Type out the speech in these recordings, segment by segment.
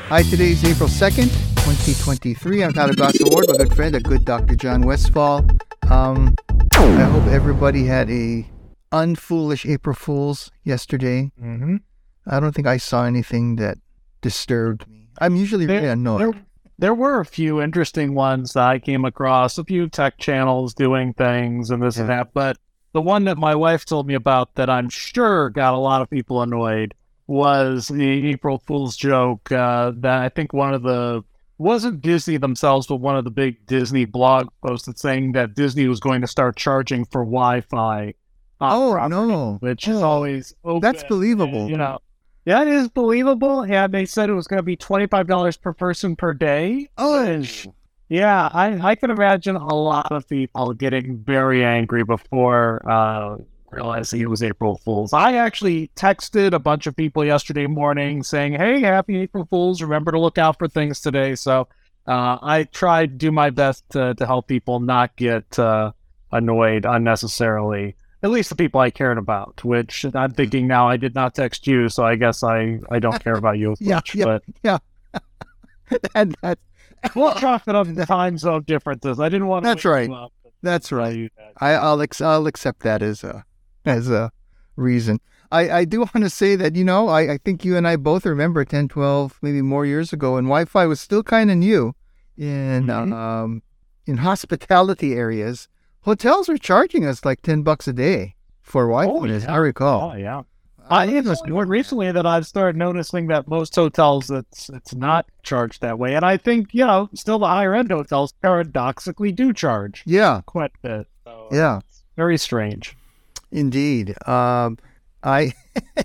Hi, today is April 2nd, 2023. I'm Tyler Goss Award, my good friend, a good Dr. John Westfall. I hope everybody had a unfoolish April Fool's yesterday. Mm-hmm. I don't think I saw anything that disturbed me. I'm usually very annoyed. There were a few interesting ones that I came across, a few tech channels doing things and this and that, but the one that my wife told me about that I'm sure got a lot of people annoyed was the April Fool's joke that I think wasn't Disney themselves, but one of the big Disney blog posted saying that Disney was going to start charging for Wi-Fi. No. Which is always open. That's believable. Yeah, it is believable. And they said it was going to be $25 per person per day. Yeah, I can imagine a lot of people getting very angry before realizing it was April Fool's. I actually texted a bunch of people yesterday morning saying, hey, happy April Fool's. Remember to look out for things today. So I tried to do my best to help people not get annoyed unnecessarily. At least the people I cared about, which I'm thinking now I did not text you, so I guess I don't care about you as much. Yeah. And that's... We'll chalk it up in time zone differences. I didn't want to... That's right. That's right. I'll accept that as a reason. I do want to say that, I think you and I both remember 10, 12, maybe more years ago, when Wi-Fi was still kind of new in hospitality areas. Hotels are charging us like $10 a day for Wi-Fi, as I recall. Oh, yeah. It was more recently that I've started noticing that most hotels, it's not charged that way. And I think, still the higher-end hotels paradoxically do charge. Yeah. Quite a bit. So yeah. It's very strange. Indeed. When I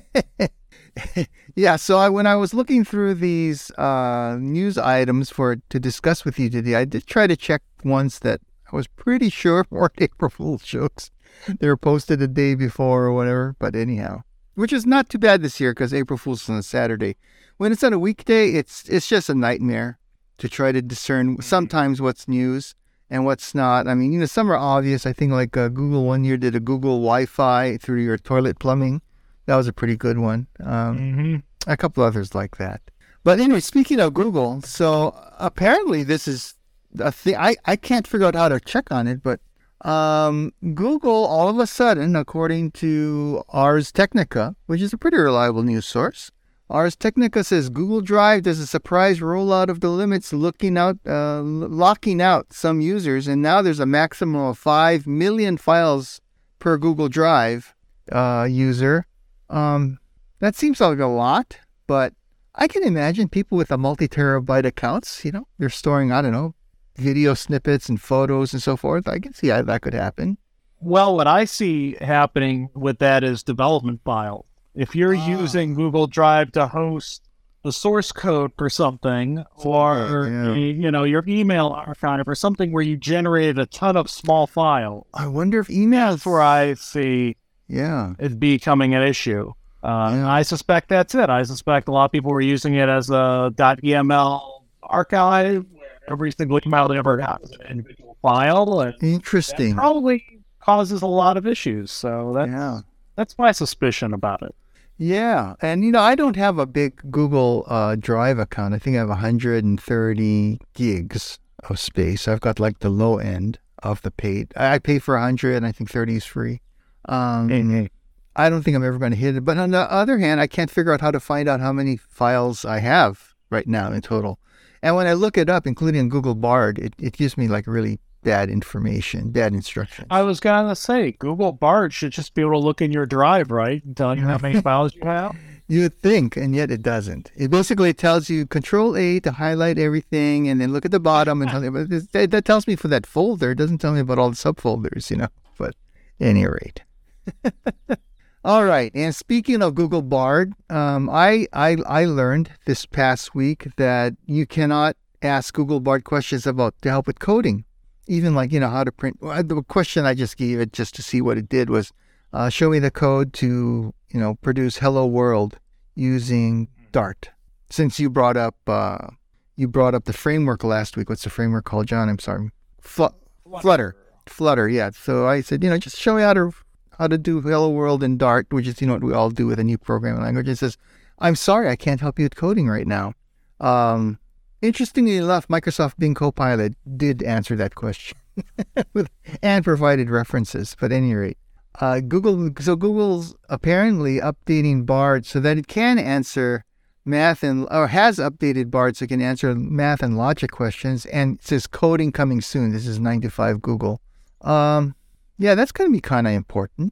was looking through these news items to discuss with you today, I did try to check ones that I was pretty sure weren't April Fool's jokes. They were posted a day before or whatever, but anyhow. Which is not too bad this year because April Fool's is on a Saturday. When it's on a weekday, it's just a nightmare to try to discern sometimes what's news and what's not. I mean, some are obvious. I think like Google one year did a Google Wi-Fi through your toilet plumbing. That was a pretty good one. A couple others like that. But anyway, speaking of Google, so apparently this is a thing. I can't figure out how to check on it, but Google all of a sudden, according to Ars Technica, which is a pretty reliable news source, Ars Technica says Google Drive does a surprise rollout of the limits, locking out some users, and now there's a maximum of 5 million files per Google Drive user. That seems like a lot, but I can imagine people with a multi-terabyte accounts, they're storing, I don't know, video snippets and photos and so forth. I can see how that could happen. Well, what I see happening with that is development files. If you're using Google Drive to host the source code for something, or your email archive or something where you generated a ton of small files, I wonder if emails. That's where I see it becoming an issue. I suspect that's it. I suspect a lot of people were using it as a .eml archive. Every single email they ever got is an individual file. And interesting. That probably causes a lot of issues. So that's my suspicion about it. Yeah. And, I don't have a big Google Drive account. I think I have 130 gigs of space. I've got like the low end of the paid. I pay for 100 and I think 30 is free. I don't think I'm ever going to hit it. But on the other hand, I can't figure out how to find out how many files I have right now in total. And when I look it up, including Google Bard, it gives me like really bad information, bad instructions. I was going to say, Google Bard should just be able to look in your drive, right? And tell you how many files you have. You would think, and yet it doesn't. It basically tells you Control-A to highlight everything and then look at the bottom. And that tells me for that folder. It doesn't tell me about all the subfolders, But at any rate. All right. And speaking of Google Bard, I learned this past week that you cannot ask Google Bard questions to help with coding. Even like, how to print. The question I just gave it just to see what it did was show me the code to, produce Hello World using Dart. Since you brought up the framework last week. What's the framework called, John? I'm sorry. Flutter. Yeah. So I said, just show me how to do Hello World in Dart, which is, what we all do with a new programming language. It says, I'm sorry, I can't help you with coding right now. Interestingly enough, Microsoft Bing Copilot did answer that question and provided references. But at any rate, Google's apparently updating Bard so that it can answer or has updated Bard so it can answer math and logic questions. And it says coding coming soon. This is 9 to 5 Google. Yeah, that's going to be kind of important,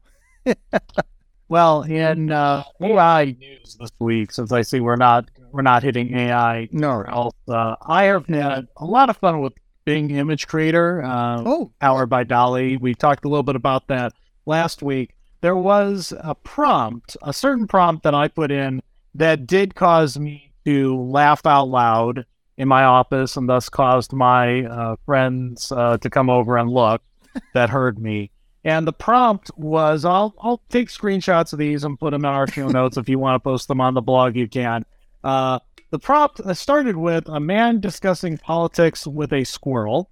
Well, in AI news this week, since I see we're not hitting AI. No. I have had a lot of fun with Bing Image Creator, powered by DALL-E. We talked a little bit about that last week. There was a certain prompt that I put in that did cause me to laugh out loud in my office, and thus caused my friends to come over and look that heard me. And the prompt was, I'll take screenshots of these and put them in our show notes. If you want to post them on the blog, you can. The prompt started with a man discussing politics with a squirrel.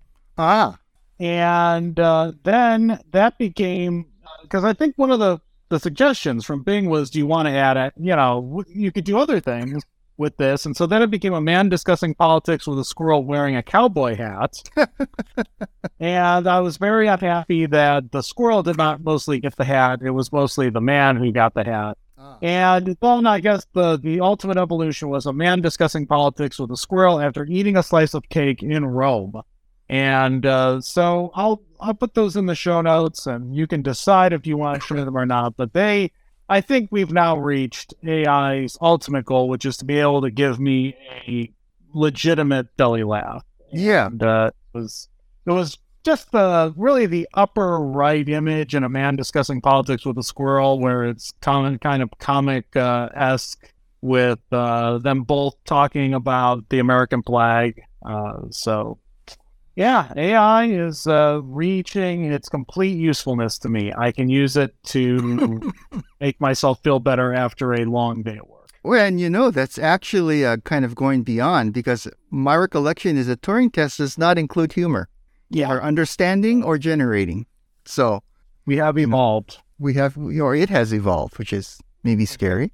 And then that became, because I think one of the suggestions from Bing was, do you want to add it? You could do other things with this. And so then it became a man discussing politics with a squirrel wearing a cowboy hat. And I was very unhappy that the squirrel did not mostly get the hat. It was mostly the man who got the hat. And then I guess the ultimate evolution was a man discussing politics with a squirrel after eating a slice of cake in Rome. And so I'll put those in the show notes, and you can decide if you want to share them or not. But I think we've now reached AI's ultimate goal, which is to be able to give me a legitimate belly laugh. Yeah. And it was just really the upper right image and a man discussing politics with a squirrel, where it's kind of comic-esque with them both talking about the American flag. So, yeah, AI is reaching its complete usefulness to me. I can use it to make myself feel better after a long day at work. Well, and that's actually kind of going beyond, because my recollection is a Turing test does not include humor. Yeah. Or understanding or generating. So we have evolved. Or it has evolved, which is maybe scary.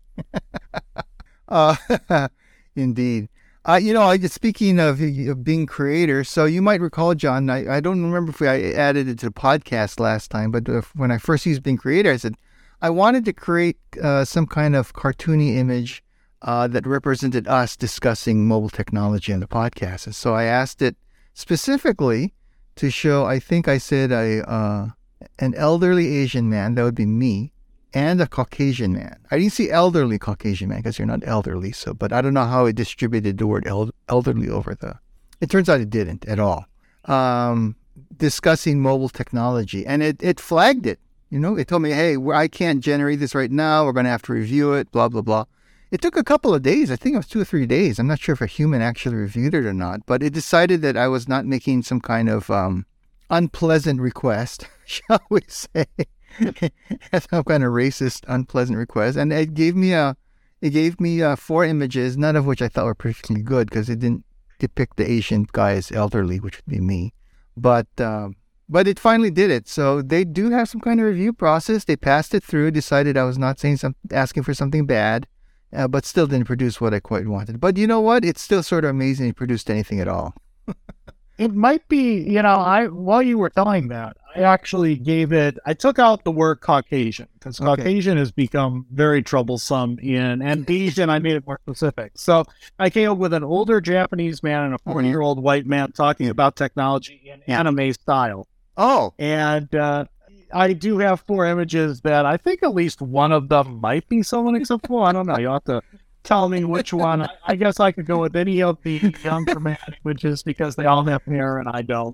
Indeed. Speaking of Bing Creator, so you might recall, John, I don't remember if I added it to the podcast last time, but when I first used Bing Creator, I said I wanted to create some kind of cartoony image that represented us discussing mobile technology on the podcast. And so I asked it specifically to show, I think I said an elderly Asian man, that would be me, and a Caucasian man. I didn't see elderly Caucasian man because you're not elderly, but I don't know how it distributed the word elderly over it turns out it didn't at all. Discussing mobile technology, and it flagged it. It told me, hey, I can't generate this right now. We're going to have to review it, blah, blah, blah. It took a couple of days. I think it was 2 or 3 days. I'm not sure if a human actually reviewed it or not, but it decided that I was not making some kind of unpleasant request, shall we say, some kind of racist, unpleasant request. And it gave me 4 images, none of which I thought were particularly good because it didn't depict the Asian guy as elderly, which would be me. But it finally did it. So they do have some kind of review process. They passed it through, decided I was not asking for something bad. But still didn't produce what I quite wanted. But you know what? It's still sort of amazing it produced anything at all. It might be, while you were telling that, I actually I took out the word Caucasian, because Caucasian has become very troublesome and Asian, I made it more specific. So I came up with an older Japanese man and a 40-year-old white man talking about technology in anime style. Oh. And I do have 4 images that I think at least one of them might be someone acceptable. I don't know. You'll have to tell me which one. I guess I could go with any of the younger images because they all have hair and I don't.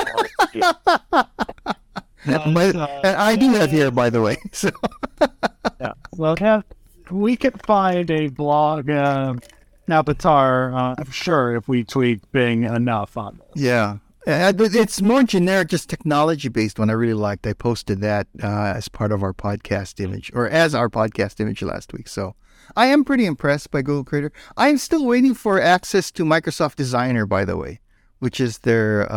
I do have hair, by the way. So. Yeah. Well, we could find a blog avatar, I'm sure, if we tweak Bing enough on this. Yeah. It's more generic, just technology-based one I really liked. I posted that as part of our podcast image, or as our podcast image last week. So I am pretty impressed by Google Creator. I am still waiting for access to Microsoft Designer, by the way, which is their,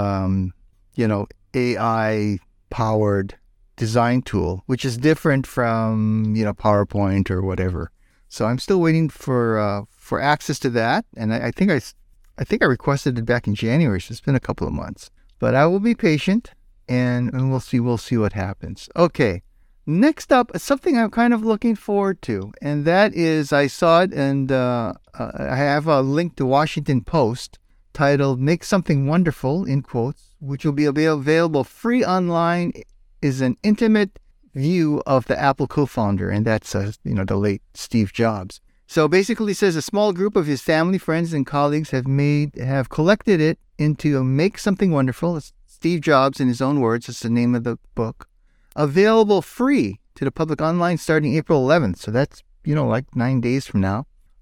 AI-powered design tool, which is different from, PowerPoint or whatever. So I'm still waiting for for access to that, and I think I requested it back in January, so it's been a couple of months. But I will be patient, and we'll see what happens. Okay, next up, something I'm kind of looking forward to, and that is I saw it, and I have a link to Washington Post titled "Make Something Wonderful," in quotes, which will be available free online, is an intimate view of the Apple co-founder, and that's the late Steve Jobs. So basically, it says a small group of his family, friends, and colleagues have collected it into Make Something Wonderful. It's Steve Jobs, in his own words, it's the name of the book. Available free to the public online starting April 11th. So that's like 9 days from now.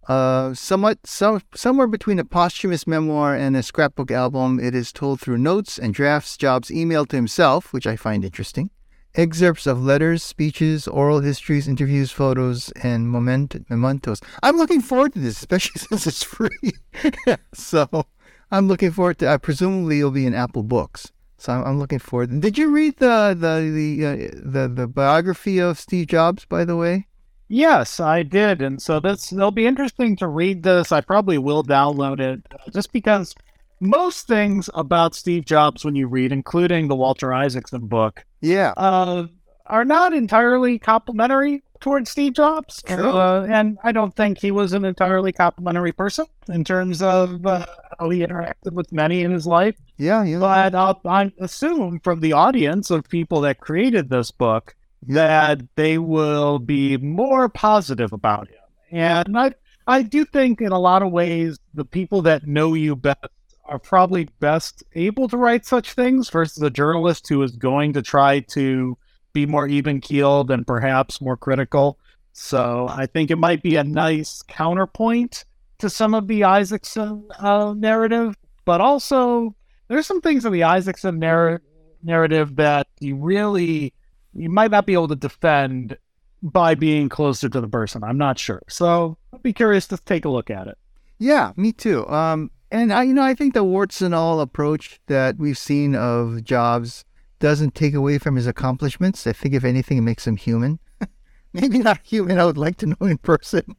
Somewhere between a posthumous memoir and a scrapbook album, it is told through notes and drafts Jobs emailed to himself, which I find interesting. Excerpts of letters, speeches, oral histories, interviews, photos, and mementos. I'm looking forward to this, especially since it's free. So I'm looking forward to. Presumably, it'll be in Apple Books. So I'm looking forward. Did you read the biography of Steve Jobs, by the way? Yes, I did, and so it'll be interesting to read this. I probably will download it, just because most things about Steve Jobs, when you read, including the Walter Isaacson book, are not entirely complimentary towards Steve Jobs. And I don't think he was an entirely complimentary person in terms of how he interacted with many in his life. Yeah. But I assume from the audience of people that created this book that they will be more positive about him. And I do think in a lot of ways, the people that know you best are probably best able to write such things versus a journalist who is going to try to be more even-keeled and perhaps more critical. So I think it might be a nice counterpoint to some of the Isaacson narrative, but also there's some things in the Isaacson narrative that you might not be able to defend by being closer to the person. I'm not sure. So I'd be curious to take a look at it. Yeah, me too. And I think the warts and all approach that we've seen of Jobs doesn't take away from his accomplishments. I think if anything, it makes him human. Maybe not human I would like to know in person,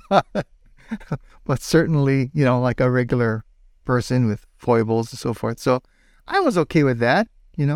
but certainly, like a regular person with foibles and so forth. So I was okay with that,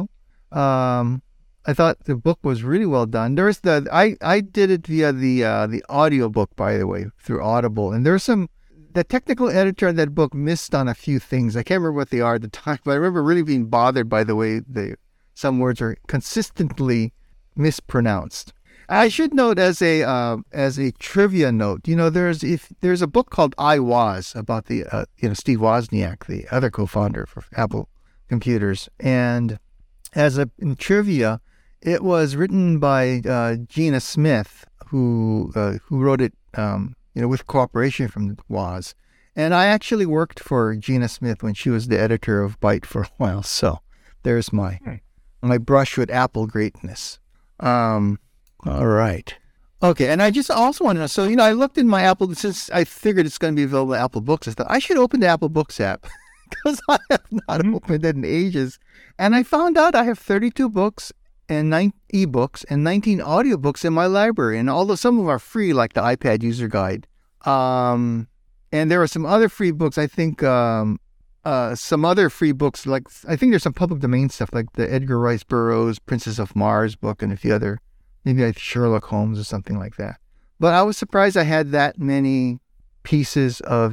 I thought the book was really well done. I did it via the audio book, by the way, through Audible, and the technical editor of that book missed on a few things. I can't remember what they are at the time, but I remember really being bothered by the way some words are consistently mispronounced. I should note as a trivia note, there's a book called I Was about the Steve Wozniak, the other co-founder for Apple Computers, and in trivia, it was written by Gina Smith, who wrote it with cooperation from Woz. And I actually worked for Gina Smith when she was the editor of Byte for a while. So there's my brush with Apple greatness. All right. Okay, and I just also want to know, so, I looked in my Apple, since I figured it's going to be available in Apple Books, I thought I should open the Apple Books app because I have not opened it in ages. And I found out I have 32 books and 9 ebooks and 19 audiobooks in my library. And although some of them are free, like the iPad User Guide, and there are some other free books, I think some other free books, like I think there's some public domain stuff, like the Edgar Rice Burroughs Princess of Mars book and a few other, maybe like Sherlock Holmes or something like that. But I was surprised I had that many pieces of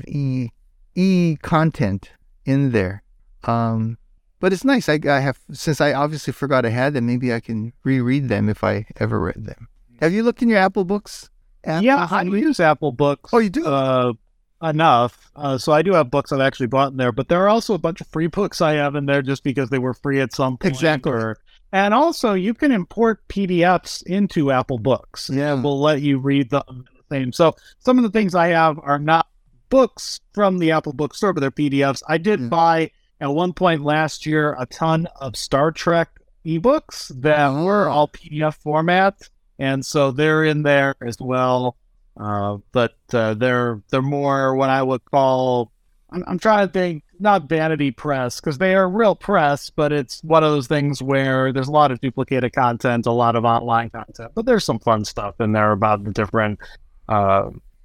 e-content in there. But it's nice. I have, since I obviously forgot I had them, maybe I can reread them if I ever read them. Have you looked in your Apple Books app? Yeah, I use Apple Books. Oh, you do? Enough. So I do have books I've actually bought in there, but there are also a bunch of free books I have in there just because they were free at some point. Exactly. And also, you can import PDFs into Apple Books. Yeah. We'll let you read them. So some of the things I have are not books from the Apple Bookstore, but they're PDFs. I did buy, at one point last year, a ton of Star Trek ebooks that were all PDF format. And so they're in there as well. But they're more what I would call, I'm trying to think, not vanity press, because they are real press, but it's one of those things where there's a lot of duplicated content, a lot of online content, but there's some fun stuff in there about the different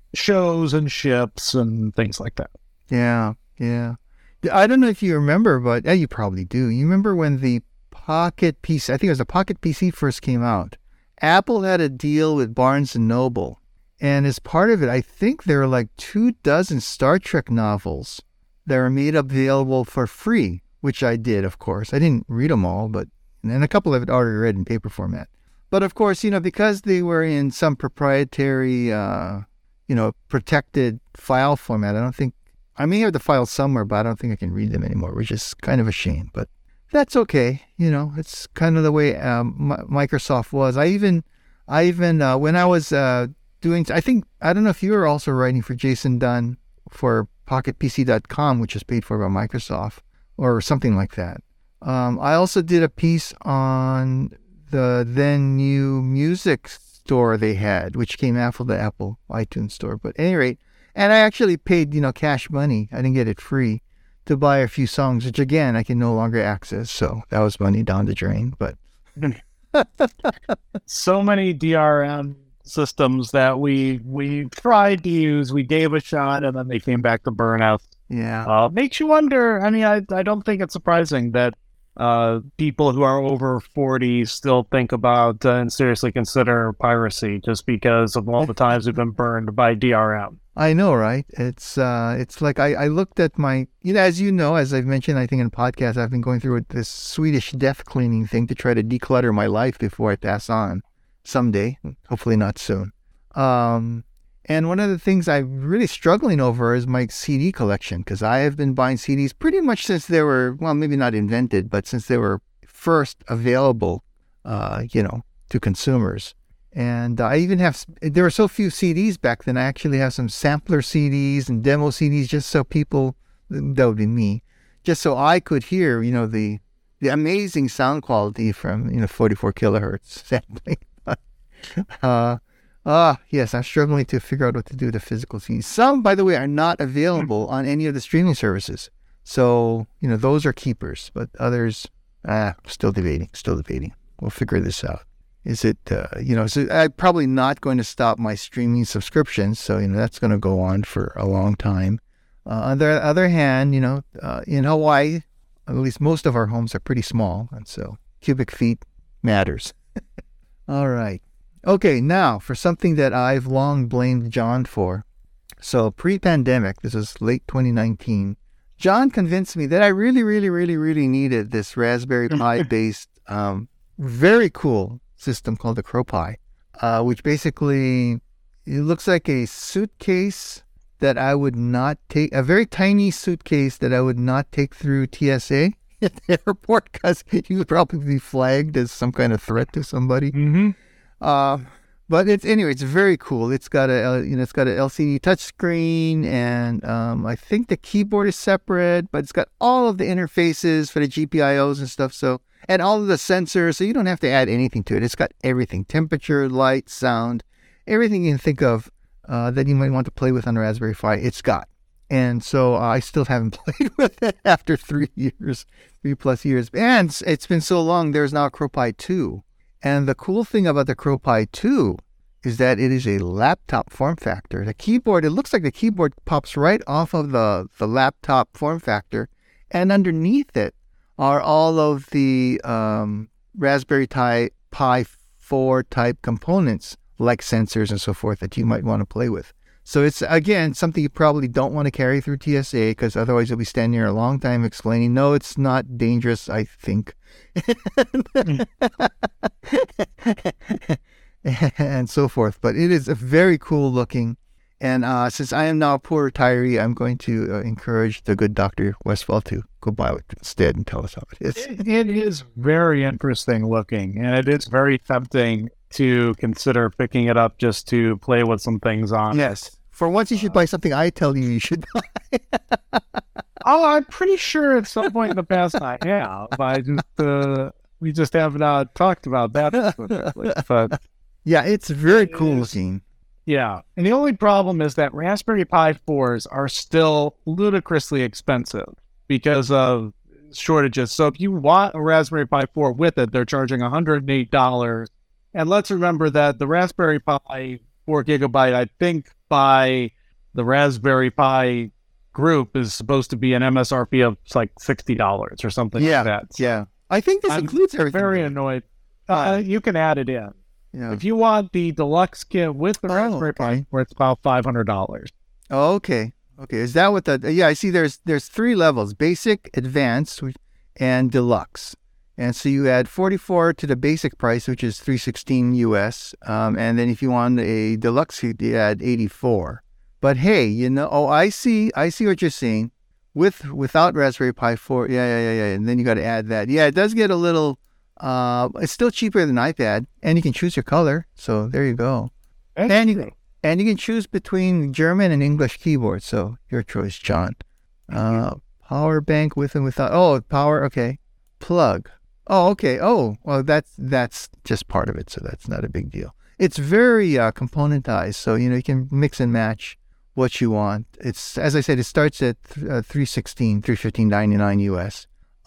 shows and ships and things like that. Yeah, yeah. I don't know if you remember, but you probably do. You remember when the Pocket PC, I think it was the Pocket PC first came out. Apple had a deal with Barnes and Noble, and as part of it, I think there were like 24 Star Trek novels that were made available for free, which I did, of course. I didn't read them all, but and a couple of it already read in paper format. But of course, because they were in some proprietary, protected file format, I may have the files somewhere, but I don't think I can read them anymore, which is kind of a shame. But that's okay. It's kind of the way Microsoft was. I even when I was doing, I don't know if you were also writing for Jason Dunn for PocketPC.com, which is paid for by Microsoft or something like that. I also did a piece on the then new music store they had, which came after the Apple iTunes store. But at any rate, and I actually paid, cash money. I didn't get it free to buy a few songs, which again, I can no longer access. So that was money down the drain. But so many DRM systems that we tried to use, we gave a shot, and then they came back to burnout. Yeah. Makes you wonder. I mean, I don't think it's surprising that people who are over 40 still think about and seriously consider piracy just because of all the times we've been burned by DRM. I know, right? It's like I looked at my, as I've mentioned, I think in podcasts, I've been going through this Swedish death cleaning thing to try to declutter my life before I pass on someday, hopefully not soon. And one of the things I'm really struggling over is my CD collection, because I have been buying CDs pretty much since they were, well, maybe not invented, but since they were first available, to consumers. And I even there were so few CDs back then, I actually have some sampler CDs and demo CDs just so people, that would be me, just so I could hear, the amazing sound quality from, 44 kilohertz sampling. Yes, I'm struggling to figure out what to do with the physical CDs. Some, by the way, are not available on any of the streaming services. So, those are keepers, but others, still debating. We'll figure this out. Is it, so I'm probably not going to stop my streaming subscriptions. So, that's going to go on for a long time. On the other hand, in Hawaii, at least most of our homes are pretty small. And so cubic feet matters. All right. Okay. Now for something that I've long blamed John for. So pre-pandemic, this is late 2019, John convinced me that I really, really, really, really needed this Raspberry Pi based, very cool system called the CrowPi, which basically, it looks like a suitcase that I would not take, a very tiny suitcase that I would not take through TSA at the airport because you would probably be flagged as some kind of threat to somebody. Mm-hmm. But it's very cool. It's got it's got an LCD touchscreen, and I think the keyboard is separate, but it's got all of the interfaces for the GPIOs and stuff. So, and all of the sensors, so you don't have to add anything to it. It's got everything: temperature, light, sound, everything you can think of that you might want to play with on a Raspberry Pi. It's got, and so I still haven't played with it after 3 plus years, and it's been so long. There's now a CrowPi 2. And the cool thing about the CrowPi 2 is that it is a laptop form factor. The keyboard, it looks like the keyboard pops right off of the laptop form factor, and underneath it are all of the Raspberry Pi 4 type components, like sensors and so forth, that you might want to play with. So it's, again, something you probably don't want to carry through TSA, because otherwise you'll be standing there a long time explaining, no, it's not dangerous, I think. And so forth. But it is a very cool looking. And since I am now a poor retiree, I'm going to encourage the good Dr. Westfall to go buy it instead and tell us how it is. It is very interesting looking, and it is very tempting to consider picking it up just to play with some things on. Yes. For once, you should buy something I tell you should buy. Oh, I'm pretty sure at some point in the past I have. We just haven't talked about that specifically. But yeah, it's very cool looking. Yeah. And the only problem is that Raspberry Pi 4s are still ludicrously expensive because of shortages. So if you want a Raspberry Pi 4 with it, they're charging $108. And let's remember that the Raspberry Pi 4 gigabyte, I think by the Raspberry Pi group is supposed to be an MSRP of like $60 or something like that. So yeah. I think this includes everything. Very annoyed. You can add it in. Yeah. If you want the deluxe kit with the Raspberry Pi, where it's about $500. Oh, okay. Okay. Is that what the? Yeah, I see. There's 3 levels: basic, advanced, and deluxe. And so you add 44 to the basic price, which is $316 US. And then if you want a deluxe, you add 84. But hey, I see what you're saying. Without Raspberry Pi 4, yeah. And then you got to add that. Yeah, it does get a little. It's still cheaper than iPad, and you can choose your color. So there you go. And you can choose between German and English keyboards. So your choice, John. Power bank with and without. Oh, power. Okay. Plug. Oh, okay. Oh, well, that's just part of it, so that's not a big deal. It's very componentized, so you can mix and match what you want. It's, as I said, it starts at $315.99 US.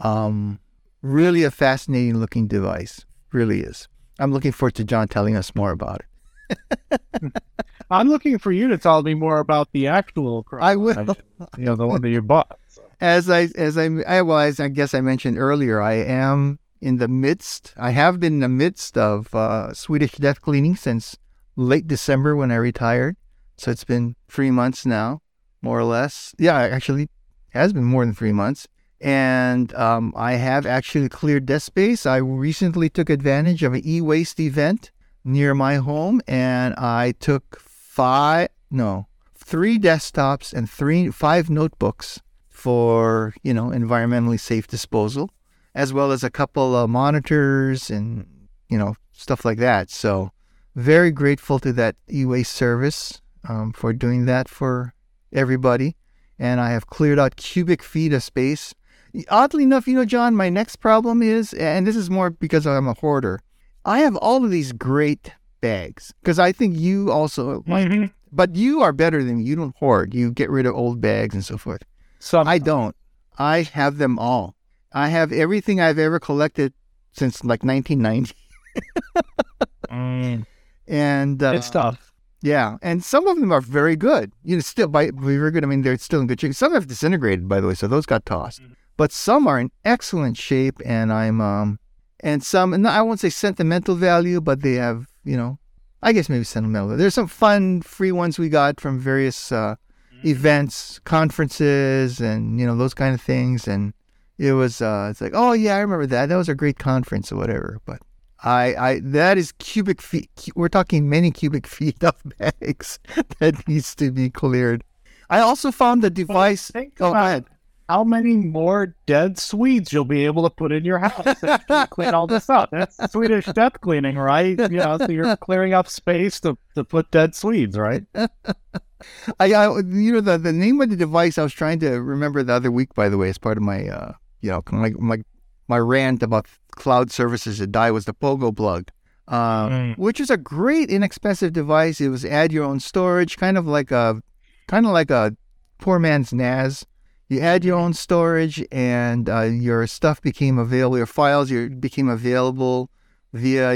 Really a fascinating looking device. Really is. I'm looking forward to John telling us more about it. I'm looking for you to tell me more about the actual. I will. The one that you bought. So. As I guess I mentioned earlier, I have been in the midst of Swedish death cleaning since late December when I retired. So it's been 3 months now, more or less. Yeah, actually, it has been more than 3 months. And I have actually cleared desk space. I recently took advantage of an e-waste event near my home, and I took 3 desktops and 5 notebooks for, environmentally safe disposal, as well as a couple of monitors and, stuff like that. So very grateful to that e-waste service for doing that for everybody. And I have cleared out cubic feet of space. Oddly enough, John, my next problem is, and this is more because I'm a hoarder, I have all of these great bags because I think you also like, but you are better than me. You don't hoard. You get rid of old bags and so forth. I don't. I have them all. I have everything I've ever collected since like 1990. And it's tough. Yeah, and some of them are very good. Still very good. I mean, they're still in good shape. Some have disintegrated, by the way, so those got tossed. But some are in excellent shape, and and some, and I won't say sentimental value, but they have, I guess maybe sentimental. There's some fun free ones we got from various events, conferences, and those kind of things. And it was, it's like, oh yeah, I remember that. That was a great conference or whatever. But that is cubic feet. We're talking many cubic feet of bags that needs to be cleared. I also found the device. Go ahead. How many more dead Swedes you'll be able to put in your house if you clean all this up? That's Swedish death cleaning, right? So you're clearing up space to put dead Swedes, right? The name of the device I was trying to remember the other week, by the way, as part of my my rant about cloud services that die, was the Pogo Plug, which is a great inexpensive device. It was add your own storage, kind of like a poor man's NAS. You add your own storage, and your stuff became available. Your files became available via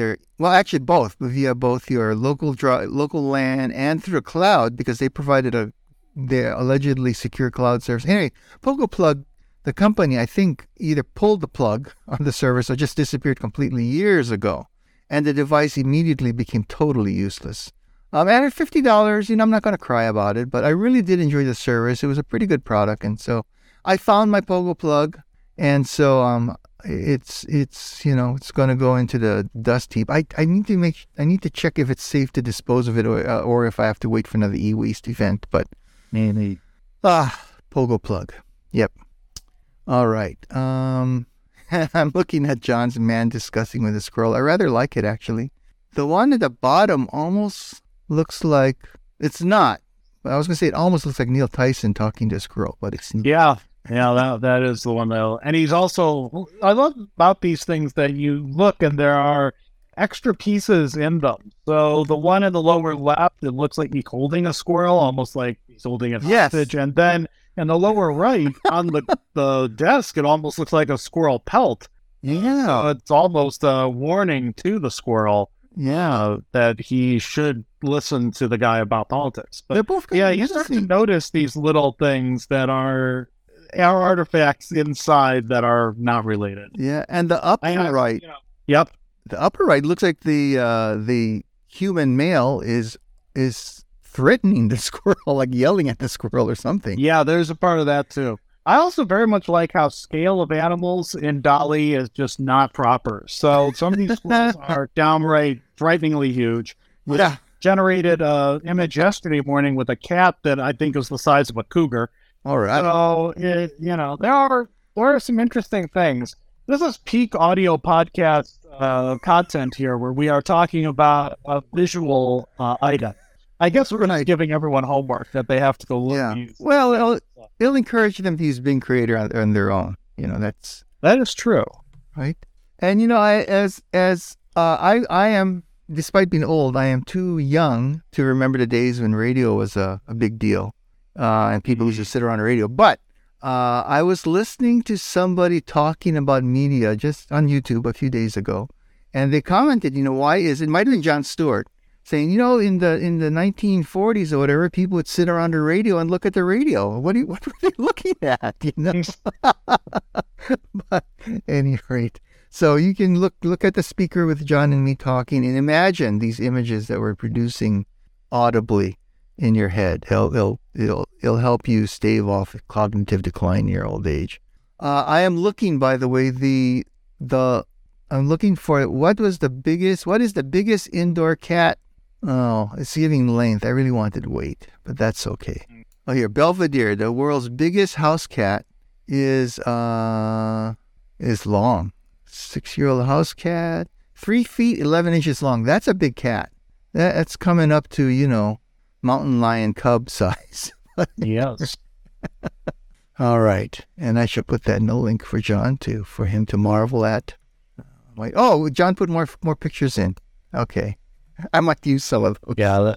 both your local LAN and through a cloud, because they provided their allegedly secure cloud service. Anyway, Pogo Plug, the company, I think either pulled the plug on the service or just disappeared completely years ago, and the device immediately became totally useless. At $50, I'm not going to cry about it, but I really did enjoy the service. It was a pretty good product, and so I found my Pogo Plug, and so it's going to go into the dust heap. I need to check if it's safe to dispose of it, or if I have to wait for another e-waste event. But maybe Pogo Plug. Yep. All right. I'm looking at John's man discussing with a scroll. I rather like it, actually. The one at the bottom almost looks like, it's not. I was going to say it almost looks like Neil Tyson talking to a squirrel, but it's not. Yeah, that is the one though. And he's also, I love about these things that you look and there are extra pieces in them. So the one in the lower left, it looks like he's holding a squirrel, almost like he's holding it hostage. And then in the lower right on the desk, it almost looks like a squirrel pelt. Yeah. So it's almost a warning to the squirrel. Yeah, that he should listen to the guy about politics. But They're both yeah, you start to notice these little things that are artifacts inside that are not related. Yeah, and the upper right. Yep. The upper right looks like the human male is threatening the squirrel, like yelling at the squirrel or something. Yeah, there's a part of that too. I also very much like how scale of animals in DALL-E is just not proper. So some of these squirrels are downright frighteningly huge. Yeah. Generated an image yesterday morning with a cat that I think is the size of a cougar. All right. So, there are some interesting things. This is peak audio podcast content here where we are talking about a visual item. I guess we're not giving everyone homework that they have to go look at these. Well, it'll encourage them to use Bing Creator on their own. That is true. Right. And, I am, despite being old, I am too young to remember the days when radio was a big deal and people used to sit around the radio. But I was listening to somebody talking about media just on YouTube a few days ago, and they commented, why it might have been Jon Stewart, saying, in the 1940s or whatever, people would sit around the radio and look at the radio. What were they looking at? But at any rate, so you can look at the speaker with John and me talking and imagine these images that we're producing audibly in your head. It'll help you stave off cognitive decline in your old age. I am looking, by the way, I'm looking for what is the biggest indoor cat? Oh, it's giving length. I really wanted weight, but that's okay. Oh, here, Belvedere, the world's biggest house cat, is long. 6-year-old house cat, 3 feet 11 inches long. That's a big cat. That's coming up to mountain lion cub size. Yes. All right, and I should put that in the link for John for him to marvel at. Wait, John put more pictures in. Okay. I might use some of those. Yeah.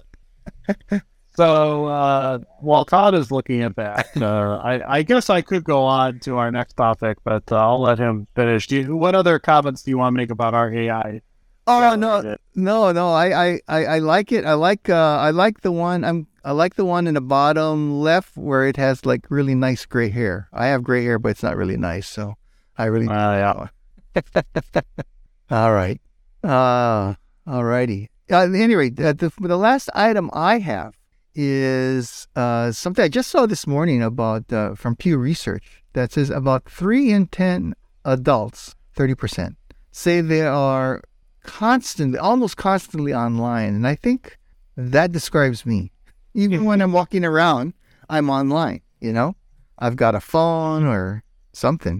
So while Todd is looking at that, I guess I could go on to our next topic, but I'll let him finish. What other comments do you want to make about our AI? Oh no! I like it. I like the one. I like the one in the bottom left where it has like really nice gray hair. I have gray hair, but it's not really nice. So I really. Yeah. All right. All righty. Anyway, the last item I have is something I just saw this morning about from Pew Research that says about 3 in 10 adults, 30%, say they are almost constantly online. And I think that describes me. Even when I'm walking around, I'm online, I've got a phone or something.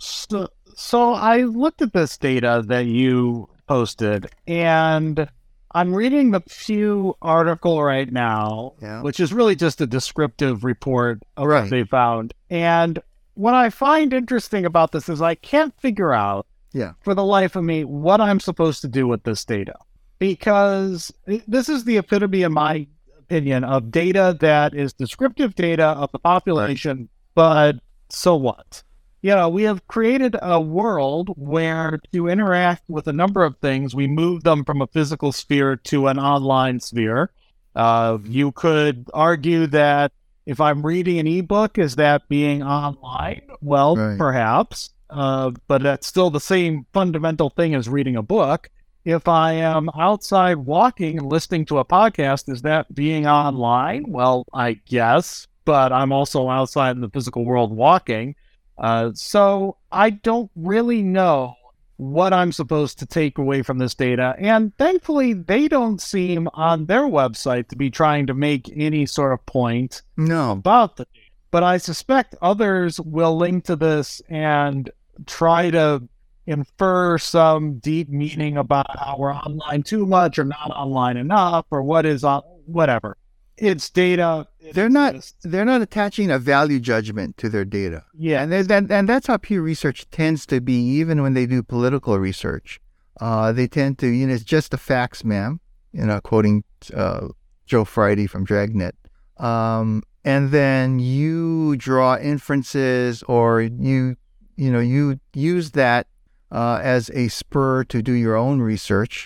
So I looked at this data that you posted, and I'm reading the Pew article right now, which is really just a descriptive report of what they found. And what I find interesting about this is I can't figure out, for the life of me, what I'm supposed to do with this data. Because this is the epitome, in my opinion, of data that is descriptive data of the population, but so what? We have created a world where to interact with a number of things, we move them from a physical sphere to an online sphere. You could argue that if I'm reading an ebook, is that being online? Well, perhaps, but that's still the same fundamental thing as reading a book. If I am outside walking and listening to a podcast, is that being online? Well, I guess, but I'm also outside in the physical world walking. So I don't really know what I'm supposed to take away from this data. And thankfully, they don't seem on their website to be trying to make any sort of point about the data. But I suspect others will link to this and try to infer some deep meaning about how we're online too much or not online enough or what is on, whatever. It's data. They're not attaching a value judgment to their data. Yeah. And that's how Pew Research tends to be, even when they do political research. They tend to, it's just the facts, ma'am, quoting Joe Friday from Dragnet. And then you draw inferences or you use that as a spur to do your own research.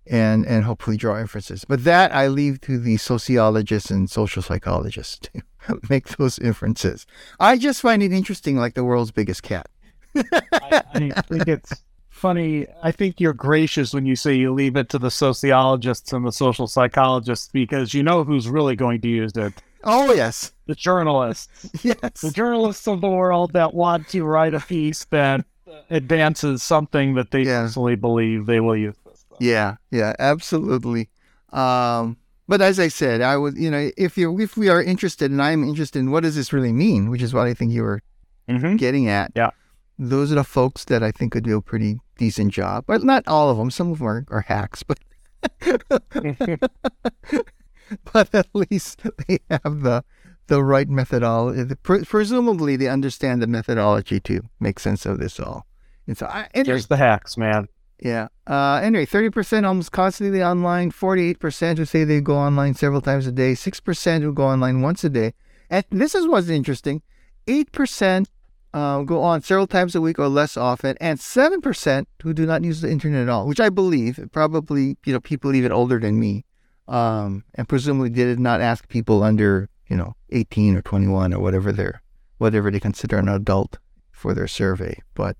and hopefully draw inferences. But that I leave to the sociologists and social psychologists to make those inferences. I just find it interesting, like the world's biggest cat. I think it's funny. I think you're gracious when you say you leave it to the sociologists and the social psychologists, because you know who's really going to use it. Oh, yes. The journalists. Yes. The journalists of the world that want to write a piece that advances something that they personally believe, they will use this stuff. Yeah, absolutely. But as I said, I would, if we are interested, and I'm interested in what does this really mean, which is what I think you were getting at. Yeah. Those are the folks that I think could do a pretty decent job. But not all of them. Some of them are hacks, but but at least they have the right methodology. Presumably, they understand the methodology to make sense of this all. And so, there's the hacks, man. Yeah. Anyway, 30% almost constantly online. 48% who say they go online several times a day. 6% who go online once a day. And this is what's interesting. 8% go on several times a week or less often, and 7% who do not use the internet at all, which I believe probably, people even older than me, and presumably did not ask people under, 18 or 21 or whatever they consider an adult for their survey. But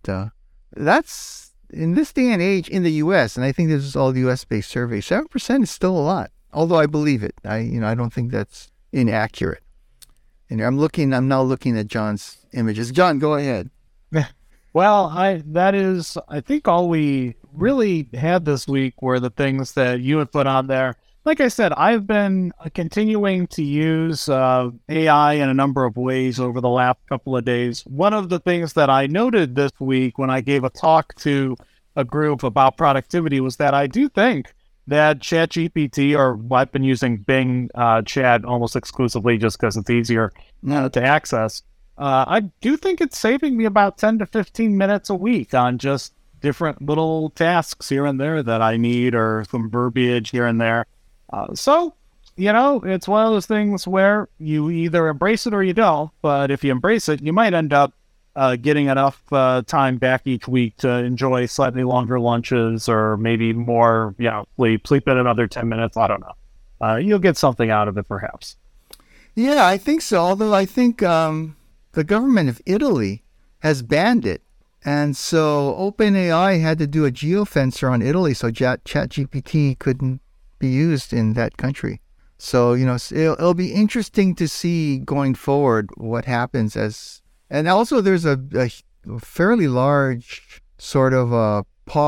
that's, in this day and age in the U.S., and I think this is all U.S.-based survey, 7% is still a lot, although I believe it. I don't think that's inaccurate. And I'm now looking at John's images. John, go ahead. Well, I think all we really had this week were the things that you had put on there. Like I said, I've been continuing to use AI in a number of ways over the last couple of days. One of the things that I noted this week when I gave a talk to a group about productivity was that I do think that ChatGPT, or I've been using Bing Chat almost exclusively just because it's easier to access. I do think it's saving me about 10 to 15 minutes a week on just different little tasks here and there that I need, or some verbiage here and there. So, it's one of those things where you either embrace it or you don't. But if you embrace it, you might end up getting enough time back each week to enjoy slightly longer lunches, or maybe more, sleep in another 10 minutes. I don't know. You'll get something out of it, perhaps. Yeah, I think so. Although I think the government of Italy has banned it. And so OpenAI had to do a geofencer on Italy so ChatGPT couldn't be used in that country. So, it'll be interesting to see going forward what happens and also there's a fairly large sort of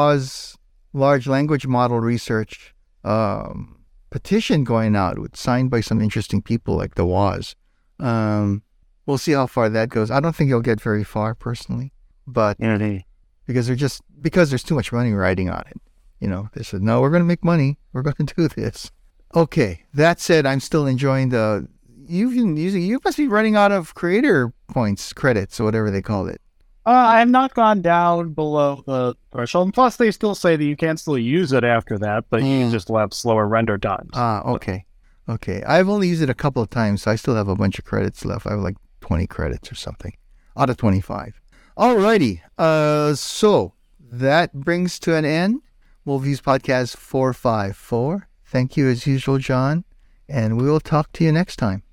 large language model research petition going out signed by some interesting people like the Woz. We'll see how far that goes. I don't think it'll get very far personally, but because there's too much money riding on it. They said, no, we're going to make money. We're going to do this. Okay. That said, I'm still enjoying you must be running out of creator points, credits, or whatever they call it. I have not gone down below the threshold. And plus, they still say that you can still use it after that, but you just will have slower render times. Okay. Okay. I've only used it a couple of times, so I still have a bunch of credits left. I have like 20 credits or something out of 25. Alrighty. So that brings to an end Worldviews Podcast 454. Thank you as usual, John, and we will talk to you next time.